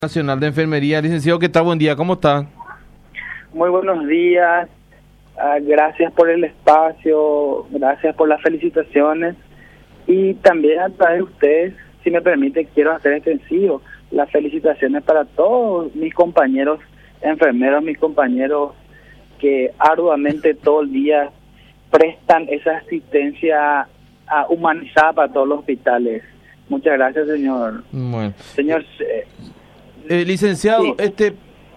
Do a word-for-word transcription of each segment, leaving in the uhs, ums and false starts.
Nacional de Enfermería. Licenciado, ¿qué tal? Buen día, ¿cómo está? Muy buenos días, uh, gracias por el espacio, gracias por las felicitaciones y también a través de ustedes, si me permite, quiero hacer extensivo las felicitaciones para todos mis compañeros enfermeros, mis compañeros que arduamente todo el día prestan esa asistencia uh, humanizada para todos los hospitales. Muchas gracias, señor. Bueno. Señor... Eh, Eh, licenciado, sí. este,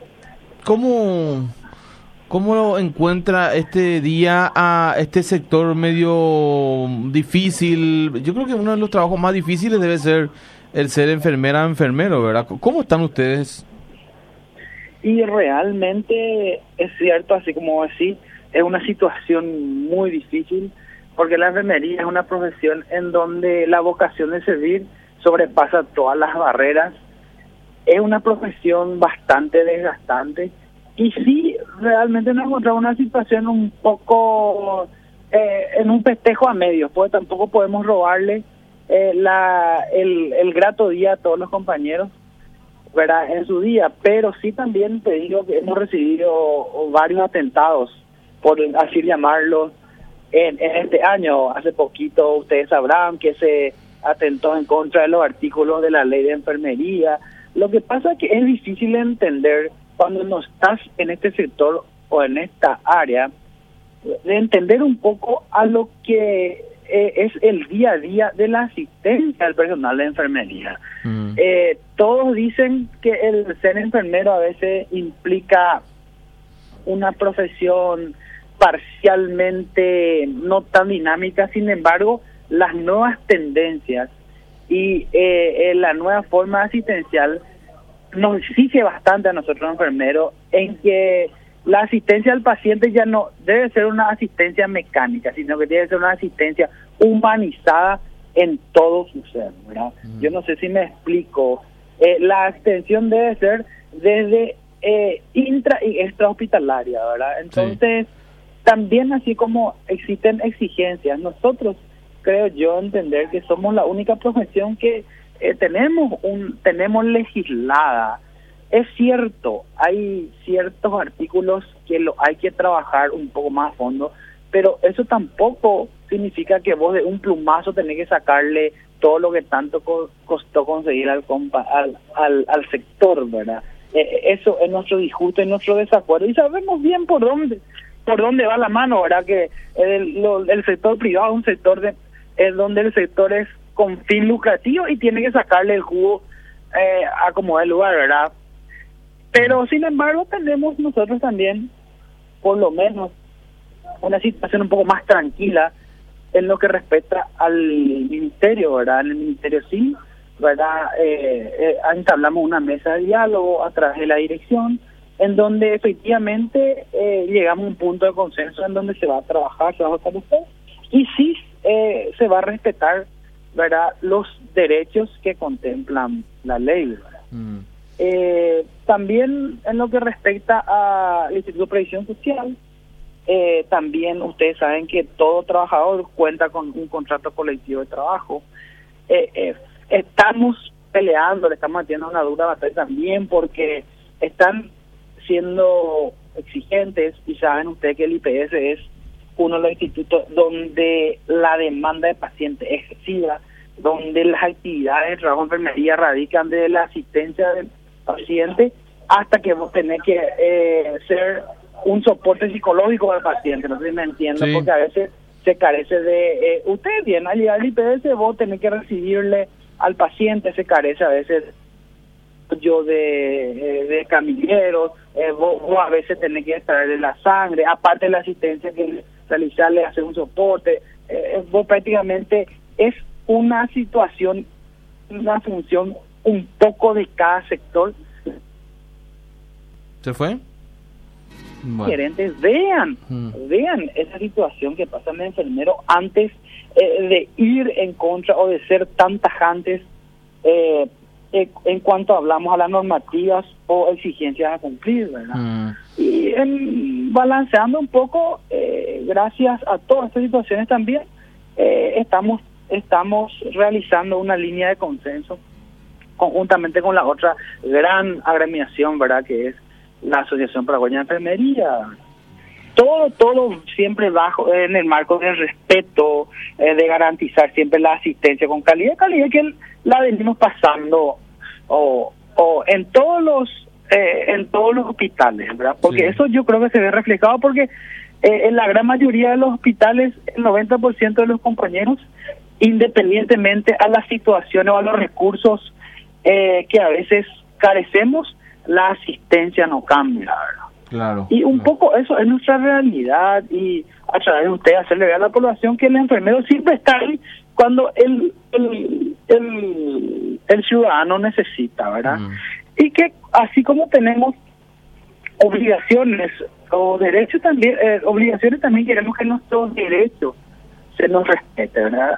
¿cómo, ¿cómo encuentra este día a este sector medio difícil? Yo creo que uno de los trabajos más difíciles debe ser el ser enfermera, enfermero, ¿verdad? ¿Cómo están ustedes? Y realmente es cierto, así como decís, es una situación muy difícil, porque la enfermería es una profesión en donde la vocación de servir sobrepasa todas las barreras. Es una profesión bastante desgastante y sí, realmente nos encontramos en una situación un poco eh, en un festejo a medios, porque tampoco podemos robarle eh, la el, el grato día a todos los compañeros, ¿verdad? En su día, pero sí también te digo que hemos recibido varios atentados, por así llamarlo, en, en este año. Hace poquito ustedes sabrán que se atentó en contra de los artículos de la ley de enfermería. Lo que pasa es que es difícil entender cuando no estás en este sector o en esta área, de entender un poco a lo que eh, es el día a día de la asistencia al personal de enfermería. Mm. Eh, todos dicen que el ser enfermero a veces implica una profesión parcialmente no tan dinámica, sin embargo, las nuevas tendencias y eh, eh, la nueva forma asistencial nos exige bastante a nosotros enfermeros en que la asistencia al paciente ya no debe ser una asistencia mecánica, sino que debe ser una asistencia humanizada en todo su ser, ¿verdad? Mm. Yo no sé si me explico. Eh, la atención debe ser desde eh, intra y extra hospitalaria, ¿verdad? Entonces, sí. También así como existen exigencias, nosotros creo yo entender que somos la única profesión que eh, tenemos un tenemos legislada. Es cierto, hay ciertos artículos que lo hay que trabajar un poco más a fondo, pero eso tampoco significa que vos de un plumazo tenés que sacarle todo lo que tanto co- costó conseguir al, compa- al, al al sector, ¿verdad? Eh, eso es nuestro disgusto, es nuestro desacuerdo y sabemos bien por dónde por dónde va la mano, ¿verdad? Que el, lo, el sector privado es un sector de es donde el sector es con fin lucrativo y tiene que sacarle el jugo eh, a como el lugar, ¿verdad? Pero sin embargo tenemos nosotros también, por lo menos, una situación un poco más tranquila en lo que respecta al ministerio, ¿verdad? En el ministerio sí, ¿verdad? Eh, eh, entablamos una mesa de diálogo a través de la dirección, en donde efectivamente eh, llegamos a un punto de consenso en donde se va a trabajar, se va a fortalecer, y sí eh, se va a respetar, ¿verdad?, los derechos que contemplan la ley, ¿verdad? Mm. Eh, también en lo que respecta al Instituto de Previsión Social, eh, también ustedes saben que todo trabajador cuenta con un contrato colectivo de trabajo. Eh, eh, estamos peleando, le estamos metiendo una dura batalla también porque están siendo exigentes y saben ustedes que el I P S es uno de los institutos donde la demanda de pacientes es excesiva, donde las actividades de trabajo de enfermería radican de la asistencia del paciente hasta que vos tenés que eh, ser un soporte psicológico al paciente. No sé si me entiendo, sí. Porque a veces se carece de... Eh, ustedes vienen a llegar al I P S, vos tenés que recibirle al paciente, se carece a veces yo de, eh, de camilleros, eh, vos, vos a veces tenés que extraerle la sangre, aparte de la asistencia que realizarle, hacer un soporte, eh, vos prácticamente es una situación, una función un poco de cada sector. ¿Se fue? Bueno. Gerentes, vean, hmm. vean esa situación que pasa en el enfermero antes eh, de ir en contra o de ser tan tajantes eh, eh, en cuanto hablamos a las normativas o exigencias a cumplir, ¿verdad? Hmm. Y en, balanceando un poco, eh, gracias a todas estas situaciones también, eh, estamos estamos realizando una línea de consenso conjuntamente con la otra gran agremiación, ¿verdad?, que es la Asociación Paraguaya de Enfermería. Todo, todo siempre bajo, en el marco del respeto, eh, de garantizar siempre la asistencia con calidad, calidad que la venimos pasando o, o en todos los eh, en todos los hospitales, ¿verdad? Porque sí. Eso yo creo que se ve reflejado porque eh, en la gran mayoría de los hospitales, el noventa por ciento de los compañeros, independientemente a las situaciones o a los recursos eh, que a veces carecemos, la asistencia no cambia, ¿verdad? Claro, y un claro. poco eso es nuestra realidad, y a través de usted hacerle ver a la población que el enfermero siempre está ahí cuando el el, el, el ciudadano necesita, ¿verdad? Mm. Y que así como tenemos obligaciones o derechos también, eh, obligaciones también queremos que nuestros derechos se nos respete, ¿verdad?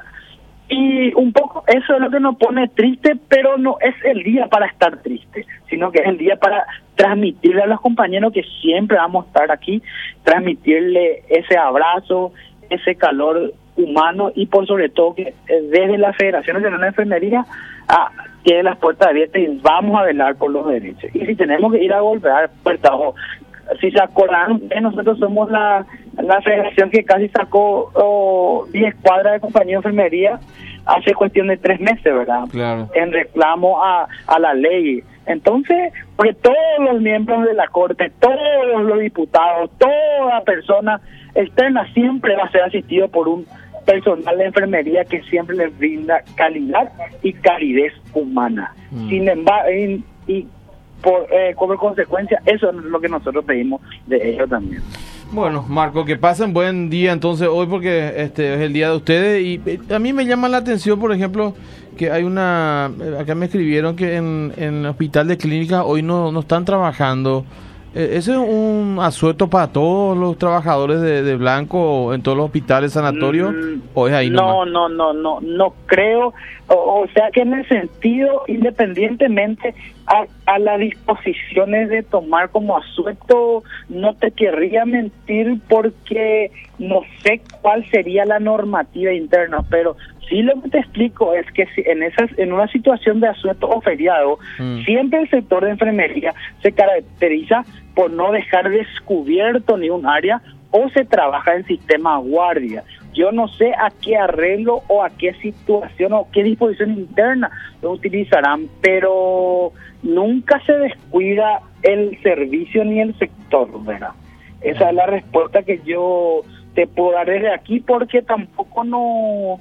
Y un poco eso es lo que nos pone triste, pero no es el día para estar triste, sino que es el día para transmitirle a los compañeros que siempre vamos a estar aquí, transmitirle ese abrazo, ese calor humano, y por sobre todo que desde la Federación Nacional de Enfermería ah, tiene las puertas abiertas y vamos a velar por los derechos. Y si tenemos que ir a golpear puertas, o si se acordaron, nosotros somos la, la federación que casi sacó oh, diez cuadras de compañía de enfermería hace cuestión de tres meses, ¿verdad? Claro. En reclamo a, a la ley. Entonces, porque todos los miembros de la Corte, todos los diputados, toda persona externa siempre va a ser asistido por un personal de enfermería que siempre les brinda calidad y calidez humana. Mm. Sin embargo, y, y por eh, como consecuencia, eso es lo que nosotros pedimos de ellos también. Bueno, Marco, que pasen buen día entonces hoy, porque este es el día de ustedes, y a mí me llama la atención, por ejemplo, que hay una, acá me escribieron que en, en el hospital de clínica hoy no, no están trabajando. ¿Ese es un asueto para todos los trabajadores de, de blanco en todos los hospitales, sanatorios? Mm, ¿O es ahí no, no, no, no, no creo. O, o sea que en el sentido, independientemente a, a las disposiciones de tomar como asueto, no te querría mentir porque no sé cuál sería la normativa interna, pero sí lo que te explico es que si en esas en una situación de asueto o feriado, mm. siempre el sector de enfermería se caracteriza por no dejar descubierto ni un área, o se trabaja en sistema guardia. Yo no sé a qué arreglo o a qué situación o qué disposición interna lo utilizarán, pero nunca se descuida el servicio ni el sector, ¿verdad? Esa es la respuesta que yo te puedo dar desde aquí, porque tampoco no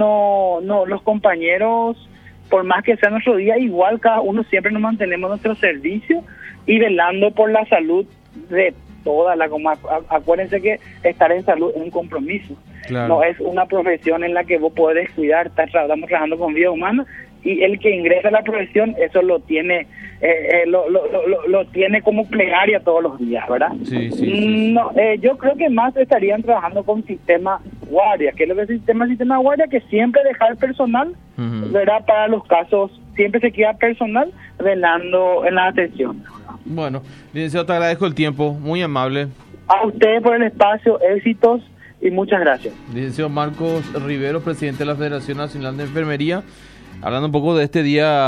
no no los compañeros, por más que sea nuestro día, igual cada uno siempre nos mantenemos nuestro servicio y velando por la salud de toda la comarca. Acuérdense que estar en salud es un compromiso. Claro. No es una profesión en la que vos podés descuidar. Estamos trabajando con vida humana, y el que ingresa a la profesión, eso lo tiene eh, eh, lo, lo, lo, lo tiene como plegaria todos los días, ¿verdad? Sí, sí, sí. No, eh, yo creo que más estarían trabajando con sistema guardia, que es lo que es el sistema sistema guardia, que siempre dejar personal, uh-huh. ¿verdad? Para los casos, siempre se queda personal velando en la atención. Bueno, licenciado, te agradezco el tiempo, muy amable. A ustedes por el espacio, éxitos y muchas gracias. Licenciado Marcos Rivero, presidente de la Federación Nacional de Enfermería, hablando un poco de este día.